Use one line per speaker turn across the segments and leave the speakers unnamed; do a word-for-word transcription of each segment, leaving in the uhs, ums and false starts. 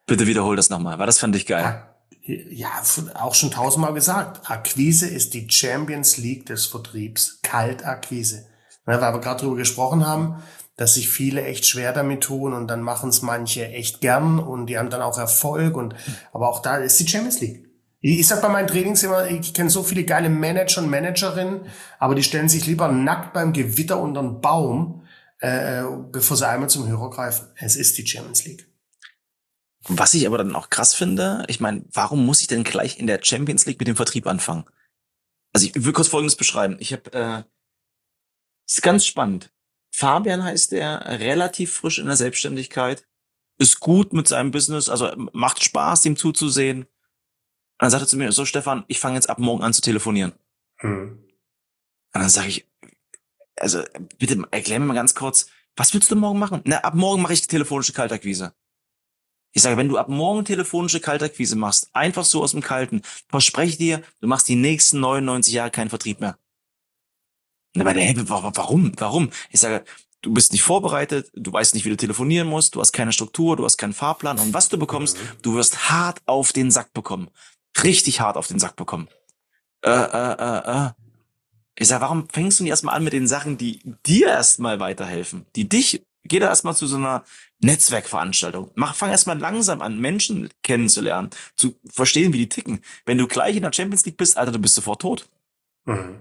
Bitte wiederhol das nochmal, weil das fand ich geil.
Ja, auch schon tausendmal gesagt. Akquise ist die Champions League des Vertriebs. Kaltakquise. Ja, weil wir gerade drüber gesprochen haben, dass sich viele echt schwer damit tun und dann machen es manche echt gern und die haben dann auch Erfolg und, aber auch da ist die Champions League. Ich, ich sag bei meinen Trainings immer, ich kenne so viele geile Manager und Managerinnen, aber die stellen sich lieber nackt beim Gewitter unter den Baum, äh, bevor sie einmal zum Hörer greifen. Es ist die Champions League.
Was ich aber dann auch krass finde, ich meine, warum muss ich denn gleich in der Champions League mit dem Vertrieb anfangen? Also ich will kurz Folgendes beschreiben. Ich habe, äh, ist ganz spannend. Fabian heißt er, relativ frisch in der Selbstständigkeit, ist gut mit seinem Business, also macht Spaß, ihm zuzusehen. Und dann sagt er zu mir, so Stefan, ich fange jetzt ab morgen an zu telefonieren. Hm. Und dann sage ich, also bitte erklär mir mal ganz kurz, was willst du morgen machen? Na, ab morgen mache ich telefonische Kaltakquise. Ich sage, wenn du ab morgen telefonische Kaltakquise machst, einfach so aus dem Kalten, verspreche ich dir, du machst die nächsten neunundneunzig Jahre keinen Vertrieb mehr. Und dann meinte er, hey, warum? Warum? Ich sage, du bist nicht vorbereitet, du weißt nicht, wie du telefonieren musst, du hast keine Struktur, du hast keinen Fahrplan. Und was du bekommst, du wirst hart auf den Sack bekommen. Richtig hart auf den Sack bekommen. Äh, äh, äh, äh. Ich sage, warum fängst du nicht erstmal an mit den Sachen, die dir erstmal weiterhelfen, die dich, geh da erstmal zu so einer Netzwerkveranstaltung. Mach, fang erstmal langsam an, Menschen kennenzulernen, zu verstehen, wie die ticken. Wenn du gleich in der Champions League bist, Alter, du bist sofort tot. Mhm.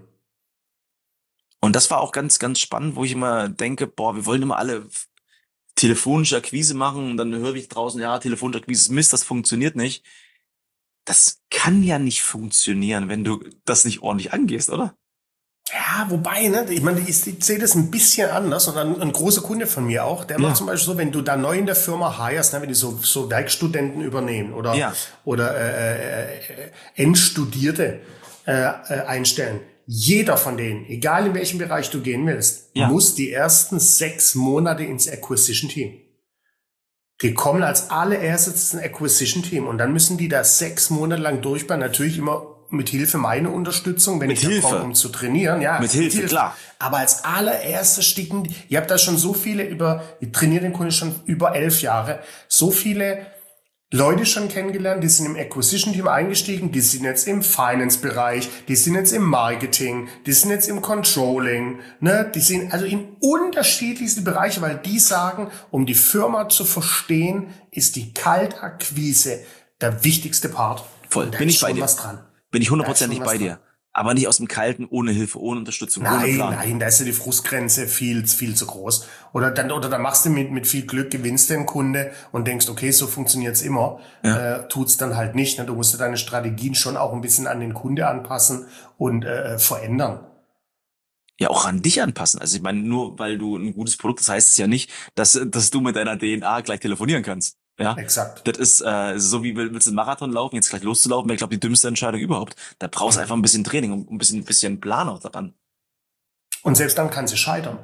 Und das war auch ganz, ganz spannend, wo ich immer denke, boah, wir wollen immer alle telefonische Akquise machen und dann höre ich draußen, ja, telefonische Akquise ist Mist, das funktioniert nicht. Das kann ja nicht funktionieren, wenn du das nicht ordentlich angehst, oder?
Ja, wobei, ne, ich meine, ich, ich sehe das ein bisschen anders und ein, ein großer Kunde von mir auch, der ja. macht zum Beispiel so, wenn du da neu in der Firma hirest, ne, wenn die so, so Werkstudenten übernehmen oder, ja. oder äh, äh, Endstudierte äh, äh, einstellen. Jeder von denen, egal in welchem Bereich du gehen willst, ja. muss die ersten sechs Monate ins Acquisition-Team. Die kommen als allererstes ins Acquisition-Team und dann müssen die da sechs Monate lang durchbauen, natürlich immer mit Hilfe meiner Unterstützung, wenn
mit
ich
Hilfe.
da komme, um zu trainieren. Ja,
mit Hilfe, mit Hilfe, klar.
Aber als allererstes sticken, ihr habt da schon so viele über, ich trainiere den Kunden schon über elf Jahre, so viele Leute schon kennengelernt, die sind im Acquisition-Team eingestiegen, die sind jetzt im Finance-Bereich, die sind jetzt im Marketing, die sind jetzt im Controlling, ne, die sind also in unterschiedlichsten Bereiche, weil die sagen, um die Firma zu verstehen, ist die Kaltakquise der wichtigste Part.
Voll, bin ich bei dir. Was dran. Bin ich hundertprozentig bei dir. Aber nicht aus dem Kalten, ohne Hilfe, ohne Unterstützung,
nein,
ohne Plan.
Nein, da ist ja die Frustgrenze viel, viel zu groß. Oder dann, oder dann machst du mit, mit viel Glück, gewinnst den Kunde und denkst, okay, so funktioniert's immer. Ja. Äh, tut's dann halt nicht. Ne? Du musst deine Strategien schon auch ein bisschen an den Kunde anpassen und äh, verändern.
Ja, auch an dich anpassen. Also ich meine, nur weil du ein gutes Produkt hast, heißt es ja nicht, dass, dass du mit deiner D N A gleich telefonieren kannst. Ja,
exakt.
Das ist äh, so wie willst du einen Marathon laufen, jetzt gleich loszulaufen, wäre, glaube ich, die dümmste Entscheidung überhaupt. Da brauchst du einfach ein bisschen Training und ein bisschen, ein bisschen Plan auch daran.
Und selbst dann kann sie scheitern.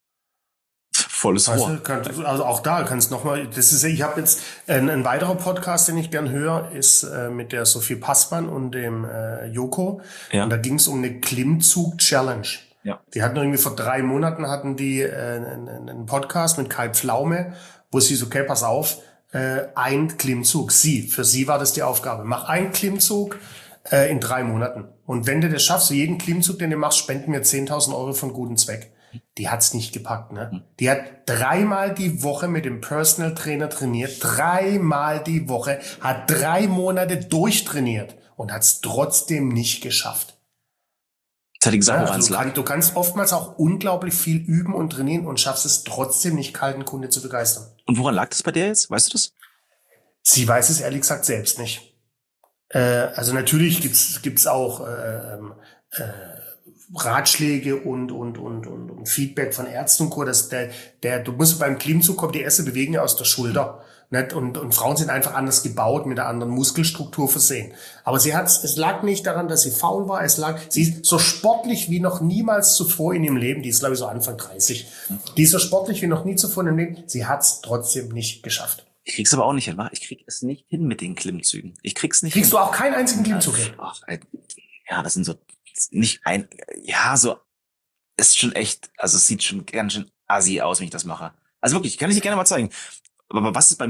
Volles
weißt
Rohr.
Du, kann, also auch da kannst noch mal. Das ist, ich habe jetzt ein, ein weiterer Podcast, den ich gern höre, ist äh, mit der Sophie Passmann und dem äh, Joko. Ja. Und da ging es um eine Klimmzug-Challenge. Ja. Die hatten irgendwie vor drei Monaten hatten die äh, einen, einen Podcast mit Kai Pflaume, wo sie so, okay, pass auf. Äh, ein Klimmzug. Sie, für sie war das die Aufgabe. Mach einen Klimmzug äh, in drei Monaten. Und wenn du das schaffst, so jeden Klimmzug, den du machst, spenden wir zehntausend Euro von guten Zweck. Die hat's nicht gepackt, ne? Die hat dreimal die Woche mit dem Personal Trainer trainiert. Dreimal die Woche. Hat drei Monate durchtrainiert und hat's trotzdem nicht geschafft.
Das hat die gesagt,
ja, also du, kann, du kannst oftmals auch unglaublich viel üben und trainieren und schaffst es trotzdem nicht, kalten Kunde zu begeistern.
Und woran lag das bei dir jetzt? Weißt du das?
Sie weiß es ehrlich gesagt selbst nicht. Äh, also natürlich gibt's gibt's auch äh, äh, Ratschläge und und und und und Feedback von Ärzten und Co. Dass der der du musst beim Klimmzug kommt die erste Bewegung aus der Schulter. Nicht? Und, und Frauen sind einfach anders gebaut, mit einer anderen Muskelstruktur versehen. Aber sie hat, es lag nicht daran, dass sie faul war, es lag, sie ist so sportlich wie noch niemals zuvor in ihrem Leben, die ist glaube ich so Anfang dreißig, die ist so sportlich wie noch nie zuvor in ihrem Leben, sie hat es trotzdem nicht geschafft.
Ich krieg's aber auch nicht hin, wa? Ich krieg es nicht hin mit den Klimmzügen. Ich krieg's nicht
Kriegst
hin.
du auch keinen einzigen Klimmzug hin?
Ach, ja, das sind so, nicht ein, ja, so, ist schon echt, also es sieht schon ganz schön assi aus, wenn ich das mache. Also wirklich, kann ich dir gerne mal zeigen. Aber was ist bei mir,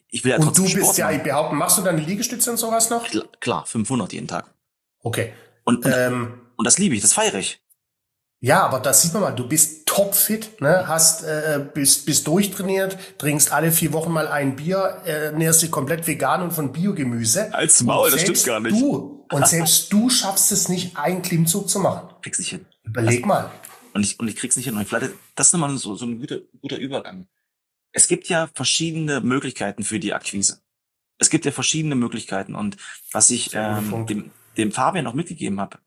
ich will ja
und
trotzdem
du bist
Sport
ja,
machen.
ich behaupte, machst du deine Liegestütze und sowas noch?
Klar, klar fünfhundert jeden Tag.
Okay.
Und, und,
ähm,
und das liebe ich, das feiere ich.
Ja, aber das sieht man mal, du bist topfit, ne? Hast, äh, bist, bist durchtrainiert, trinkst alle vier Wochen mal ein Bier, ernährst dich komplett vegan und von Biogemüse.
Als Maul, das stimmt gar nicht.
Du, und selbst du schaffst es nicht, einen Klimmzug zu machen.
Krieg's nicht hin.
Überleg
also,
mal.
Und ich, und ich krieg's nicht hin. Und vielleicht, das ist nochmal so, so ein guter, guter Übergang. Es gibt ja verschiedene Möglichkeiten für die Akquise. Es gibt ja verschiedene Möglichkeiten. Und was ich ähm, dem, dem Fabian noch mitgegeben habe,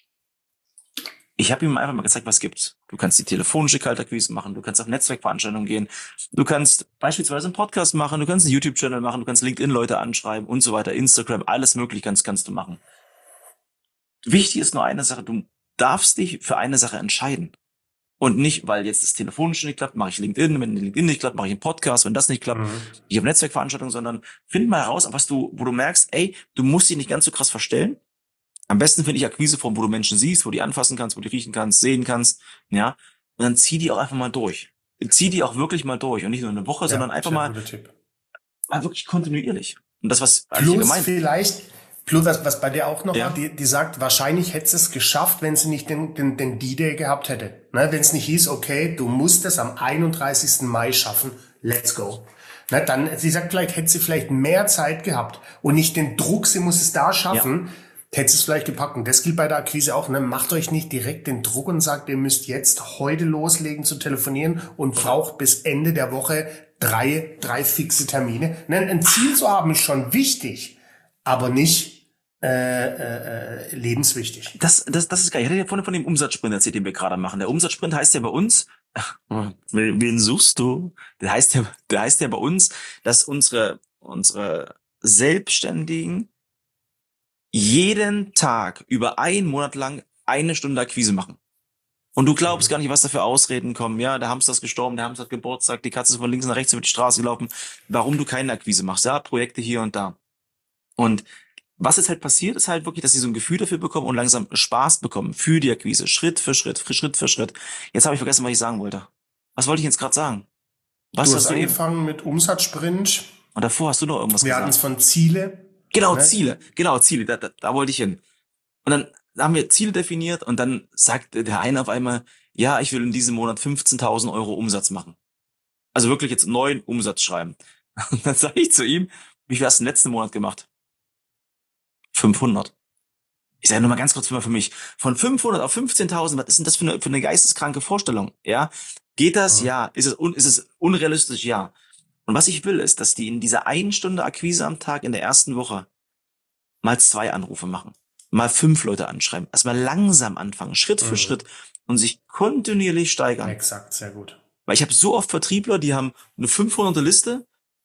ich habe ihm einfach mal gezeigt, was gibt's. Du kannst die telefonische Kaltakquise machen, du kannst auf Netzwerkveranstaltungen gehen, du kannst beispielsweise einen Podcast machen, du kannst einen YouTube-Channel machen, du kannst LinkedIn-Leute anschreiben und so weiter, Instagram, alles mögliche kannst, kannst du machen. Wichtig ist nur eine Sache, du darfst dich für eine Sache entscheiden. Und nicht, weil jetzt das Telefonische nicht klappt, mache ich LinkedIn, wenn LinkedIn nicht klappt, mache ich einen Podcast, wenn das nicht klappt, mhm. ich habe Netzwerkveranstaltungen, sondern find mal heraus, was du, wo du merkst, ey, du musst dich nicht ganz so krass verstellen. Am besten finde ich Akquiseformen, wo du Menschen siehst, wo du die anfassen kannst, wo du die riechen kannst, sehen kannst, ja. Und dann zieh die auch einfach mal durch. Zieh die auch wirklich mal durch. Und nicht nur eine Woche, ja, sondern einfach mal, mal wirklich kontinuierlich. Und das, was
Plus gemeint vielleicht, plus was, was bei der auch noch
ja.
war, die, die sagt, wahrscheinlich hätte es geschafft, wenn sie nicht den, den, den D-Day gehabt hätte. Ne, wenn es nicht hieß, okay, du musst es am einunddreißigsten Mai schaffen, let's go. Ne, dann, sie sagt, vielleicht hätte sie vielleicht mehr Zeit gehabt und nicht den Druck, sie muss es da schaffen. Ja. Hättest es vielleicht gepackt. Und das gilt bei der Akquise auch. Ne? Macht euch nicht direkt den Druck und sagt, ihr müsst jetzt heute loslegen zu telefonieren und braucht bis Ende der Woche drei, drei fixe Termine. Ne? Ein Ziel zu haben ist schon wichtig, aber nicht äh, äh, lebenswichtig.
Das, das, das ist geil. Ich hatte ja vorhin von dem Umsatzsprint erzählt, den wir gerade machen. Der Umsatzsprint heißt ja bei uns, wen suchst du? Der heißt ja, der heißt ja bei uns, dass unsere, unsere Selbstständigen jeden Tag über einen Monat lang eine Stunde Akquise machen. Und du glaubst gar nicht, was da für Ausreden kommen. Ja, der Hamster ist gestorben, der Hamster hat Geburtstag, die Katze ist von links nach rechts über die Straße gelaufen. Warum du keine Akquise machst? Ja, Projekte hier und da. Und was jetzt halt passiert, ist halt wirklich, dass sie so ein Gefühl dafür bekommen und langsam Spaß bekommen für die Akquise. Schritt für Schritt, Schritt für Schritt. Jetzt habe ich vergessen, was ich sagen wollte. Was wollte ich jetzt gerade sagen?
Was du hast, hast du angefangen eben? Mit Umsatzsprint.
Und davor hast du noch irgendwas
Wir
gesagt.
Wir hatten es von Ziele.
Genau, ne? Ziele. Genau, Ziele. Da, da, da wollte ich hin. Und dann haben wir Ziele definiert und dann sagt der eine auf einmal, ja, ich will in diesem Monat fünfzehntausend Euro Umsatz machen. Also wirklich jetzt neuen Umsatz schreiben. Und dann sage ich zu ihm, wie viel hast du im letzten Monat gemacht? fünfhundert. Ich sage nur mal ganz kurz für mich. Von fünfhundert auf fünfzehntausend, was ist denn das für eine, für eine geisteskranke Vorstellung? Ja, geht das? Ja. ja. Ist es, un, ist es unrealistisch? Ja. Und was ich will, ist, dass die in dieser einen Stunde Akquise am Tag in der ersten Woche mal zwei Anrufe machen, mal fünf Leute anschreiben, erstmal langsam anfangen, Schritt für mhm. Schritt und sich kontinuierlich steigern.
Exakt, sehr gut.
Weil ich habe so oft Vertriebler, die haben eine fünfhunderter Liste,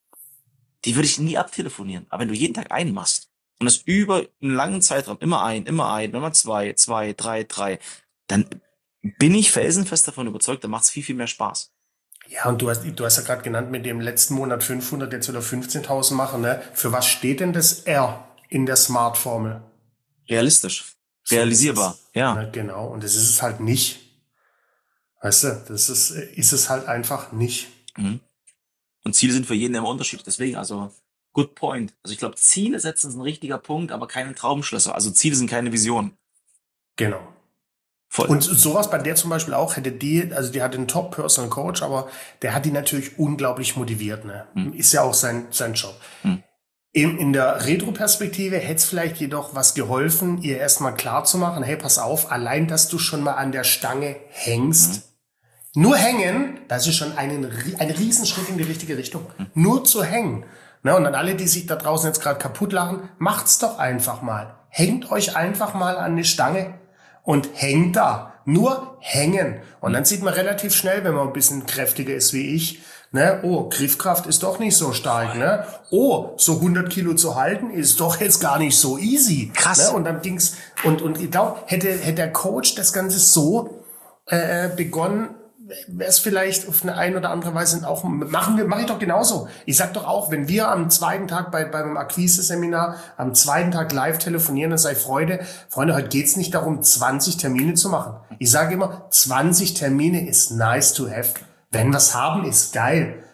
die würde ich nie abtelefonieren. Aber wenn du jeden Tag einen machst und das über einen langen Zeitraum immer ein, immer ein, immer zwei, zwei, drei, drei, dann bin ich felsenfest davon überzeugt, dann macht es viel, viel mehr Spaß.
Ja, und du hast, du hast ja gerade genannt, mit dem letzten Monat fünfhundert, jetzt wieder fünfzehntausend machen, ne? Für was steht denn das R in der Smart-Formel?
Realistisch. Realisierbar,
so
ja.
Ne, genau, und das ist es halt nicht. Weißt du, das ist, ist es halt einfach nicht.
Mhm. Und Ziele sind für jeden immer unterschiedlich, deswegen, also, good point. Also ich glaube, Ziele setzen ist ein richtiger Punkt, aber keine Traumschlösser. Also Ziele sind keine Visionen.
Genau. Voll. Und sowas bei der zum Beispiel auch, hätte die, also die hat einen Top-Personal Coach, aber der hat die natürlich unglaublich motiviert, ne? Hm. Ist ja auch sein, sein Job. Hm. In, in der Retro-Perspektive hätte es vielleicht jedoch was geholfen, ihr erstmal klar zu machen, hey, pass auf, allein, dass du schon mal an der Stange hängst, hm. nur hängen, das ist schon einen, ein Riesenschritt in die richtige Richtung. Hm. Nur zu hängen. Ne? Und an alle, die sich da draußen jetzt gerade kaputt lachen, macht's doch einfach mal. Hängt euch einfach mal an die Stange. Und hängt da. Nur hängen. Und dann sieht man relativ schnell, wenn man ein bisschen kräftiger ist wie ich, ne, oh, Griffkraft ist doch nicht so stark, ne? Oh, so hundert Kilo zu halten ist doch jetzt gar nicht so easy.
Krass.
Ne? Und dann ging's, und, und ich glaube, hätte, hätte der Coach das Ganze so, äh, begonnen, wäre es vielleicht auf eine ein oder andere Weise auch, machen wir, mache ich doch genauso. Ich sag doch auch, wenn wir am zweiten Tag bei, beim Akquise-Seminar, am zweiten Tag live telefonieren, dann sei Freude. Freunde, heute geht's nicht darum, zwanzig Termine zu machen. Ich sage immer, zwanzig Termine ist nice to have. Wenn wir's haben, ist geil.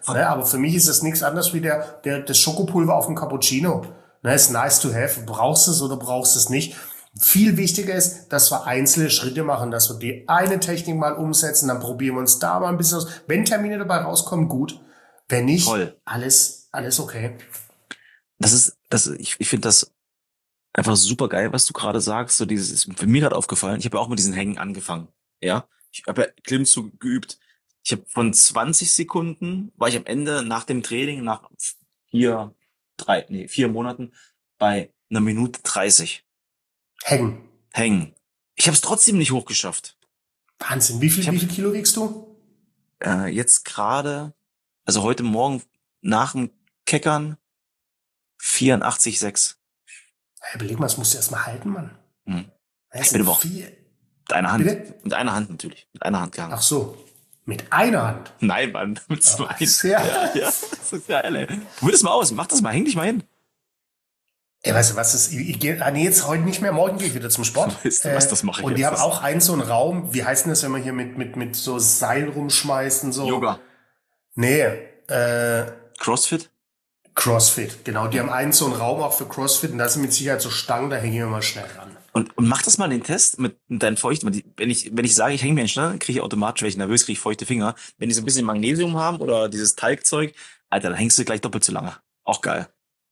Ne? Aber für mich ist es nichts anderes wie der, der, das Schokopulver auf dem Cappuccino. Ne? Ist nice to have. Brauchst du es oder brauchst du es nicht? Viel wichtiger ist, dass wir einzelne Schritte machen, dass wir die eine Technik mal umsetzen, dann probieren wir uns da mal ein bisschen aus. Wenn Termine dabei rauskommen, gut. Wenn nicht, Voll. alles, alles okay.
Das ist, das, ich, ich finde das einfach super geil, was du gerade sagst. So dieses ist für mir gerade aufgefallen. Ich habe ja auch mit diesen Hängen angefangen. Ja, ich habe ja Klimmzug geübt. Ich habe von zwanzig Sekunden war ich am Ende nach dem Training nach vier, drei, nee vier Monaten bei einer Minute dreißig.
Hängen.
Hängen. Ich habe es trotzdem nicht hochgeschafft.
Wahnsinn. Wie viel, hab, wie viel Kilo wiegst du?
Äh, jetzt gerade, also heute Morgen nach dem Keckern vierundachtzig Komma sechs.
Hey, überleg mal, das musst du erst mal halten, Mann.
Hm. Ich bin aber auch mit einer Hand. Bitte? Mit einer Hand natürlich. Mit einer Hand gehangen.
Ach so. Mit einer Hand?
Nein, Mann. Mit zwei.
Oh, sehr.
Ja, ja, das ist geil, ey. Probier das mal aus. Mach das mal. Häng dich mal hin.
Ey, weißt du, was ist, ich, ich gehe, ah, nee, jetzt heute nicht mehr, morgen gehe ich wieder zum Sport.
Weißt du, was, das mache ich
Und
jetzt.
die haben auch einen so einen Raum, wie heißt denn das, wenn man hier mit, mit, mit so Seil rumschmeißen, so?
Yoga.
Nee, äh.
Crossfit?
Crossfit, genau. Die haben einen so einen Raum auch für Crossfit und da sind mit Sicherheit so Stangen, da hängen wir mal schnell ran.
Und, und mach das mal den Test mit deinen Feuchten. Wenn ich, wenn ich sage, ich hänge mir schnell, kriege ich automatisch, wenn ich nervös kriege ich feuchte Finger. Wenn die so ein bisschen Magnesium haben oder dieses Talgzeug, Alter, dann hängst du gleich doppelt so lange. Auch geil.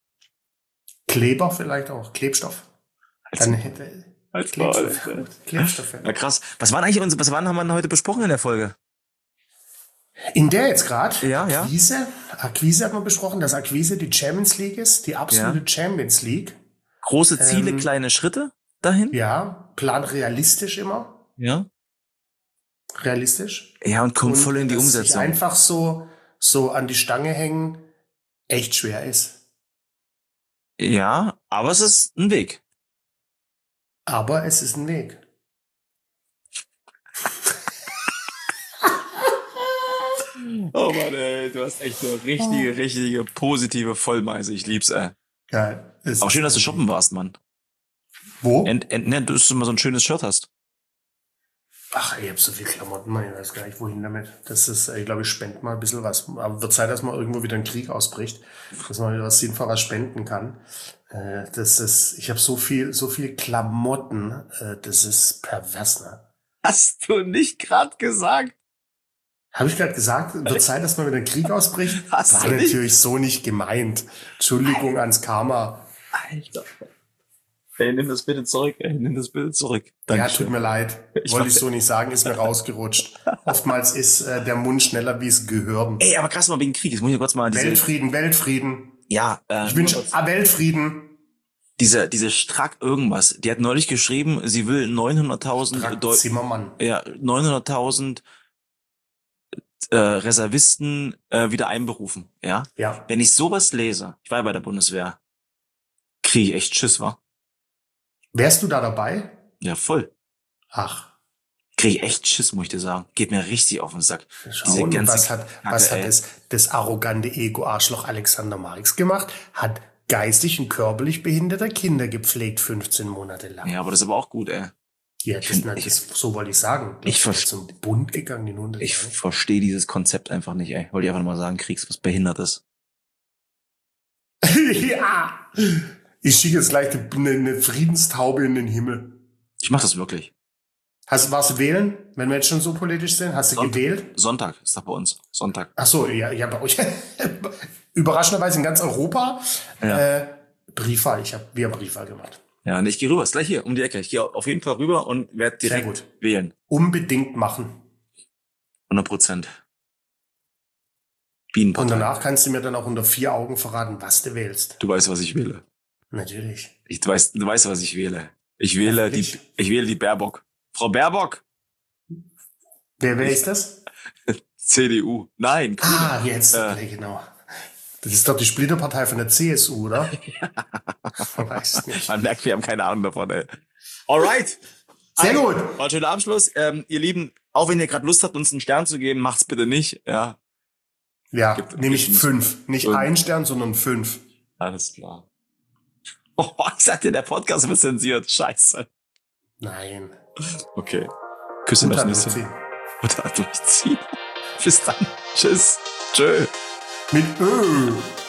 Kleber vielleicht auch, Klebstoff.
Als
Dann hätte
als
Klebstoff.
Mal,
Klebstoff.
Na krass. Was waren eigentlich unsere, was waren, haben wir heute besprochen in der Folge?
In der jetzt gerade?
Ja, ja.
Akquise. Akquise hat man besprochen, dass Akquise die Champions League ist, die absolute ja. Champions League.
Große Ziele, ähm, kleine Schritte dahin?
Ja, plan realistisch immer.
Ja.
Realistisch.
Ja, und kommt
und
voll in die Umsetzung.
Sich einfach so, so an die Stange hängen, echt schwer ist.
Ja, aber es ist ein Weg.
Aber es ist ein Weg.
Oh Mann, ey, du hast echt eine richtige, richtige, positive Vollmeise. Ich lieb's, ey.
Geil.
Ist auch schön, dass du shoppen warst, Mann.
Wo?
End, end, ne, dass du immer so ein schönes Shirt hast.
Ach, ich hab so viel Klamotten, man, ich weiß gar nicht, wohin damit. Das ist, ich glaube, ich spende mal ein bisschen was. Aber wird Zeit, dass mal irgendwo wieder ein Krieg ausbricht, dass man wieder was Sinnvolles spenden kann. Äh, das ist, ich habe so viel, so viel Klamotten, äh, das ist pervers, ne?
Hast du nicht gerade gesagt?
Habe ich gerade gesagt, wird Zeit, dass mal wieder ein Krieg ausbricht?
Hast
War
du nicht?
natürlich so nicht gemeint. Entschuldigung Alter. ans Karma.
Alter. Ey, nimm das bitte zurück, ey, nimm das bitte zurück.
Dankeschön. Ja, tut mir leid. Ich Wollte ich so nicht sagen, ist mir rausgerutscht. Oftmals ist äh, der Mund schneller wie es Gehirn.
Ey, aber krass mal wegen Krieg. Jetzt muss ich kurz mal diese...
Weltfrieden, Weltfrieden.
Ja, äh,
ich wünsche ah, Weltfrieden.
Diese, diese Strack irgendwas. Die hat neulich geschrieben, sie will neunhunderttausend Deu-
Zimmermann.
Ja, neunhunderttausend äh, Reservisten äh, wieder einberufen. Ja.
Ja.
Wenn ich sowas lese, ich war ja bei der Bundeswehr, kriege ich echt Schiss, wa?
Wärst du da dabei?
Ja, voll.
Ach.
Kriege ich echt Schiss, muss ich dir sagen. Geht mir richtig auf den Sack.
Diese ganze was hat, Kacke, was hat das, das arrogante Ego-Arschloch Alexander Marx gemacht? Hat geistig und körperlich behinderte Kinder gepflegt, fünfzehn Monate lang.
Ja, aber das ist aber auch gut, ey.
Ja, das,
find,
das,
ich,
so wollte ich sagen.
Ich, ich
verstehe zum Bund gegangen, die Hunde.
Ich verstehe dieses Konzept einfach nicht, ey. Wollte ich einfach nur mal sagen, Kriegs was Behindertes.
Ja. Ich schicke jetzt gleich eine, eine Friedenstaube in den Himmel.
Ich mach das wirklich.
Hast, warst du wählen, wenn wir jetzt schon so politisch sind? Hast du
Sonntag,
gewählt?
Sonntag ist doch bei uns. Sonntag.
Ach so, ja, ja, bei euch. Überraschenderweise in ganz Europa.
Ja.
Äh, Briefwahl, ich habe wir haben Briefwahl gemacht.
Ja, und ich gehe rüber, ist gleich hier um die Ecke. Ich gehe auf jeden Fall rüber und werde direkt
Sehr gut.
wählen.
Unbedingt machen.
hundert Prozent. Bienenpartei.
Und danach kannst du mir dann auch unter vier Augen verraten, was du wählst.
Du weißt, was ich wähle.
Natürlich.
Ich, du, weißt, du weißt, was ich wähle. Ich wähle ja, die, ich wähle die Baerbock. Frau Baerbock!
Wer, wer ist das?
C D U. Nein.
Grüne. Ah, jetzt, äh, genau. Das ist doch die Splitterpartei von der C S U, oder? Man weiß nicht.
Man merkt, wir haben keine Ahnung davon, ey. Alright.
Sehr gut.
War ein schöner Abschluss. Ähm, ihr Lieben, auch wenn ihr gerade Lust habt, uns einen Stern zu geben, macht's bitte nicht. Ja,
ja nämlich fünf. Nicht fünf. Ein Stern, sondern fünf.
Alles klar. Oh, ich sag dir, der Podcast wird zensiert. Scheiße.
Nein.
Okay. Küsse das nächste. Oder durchziehen. Bis dann. Tschüss. Tschö.
Mit Ö.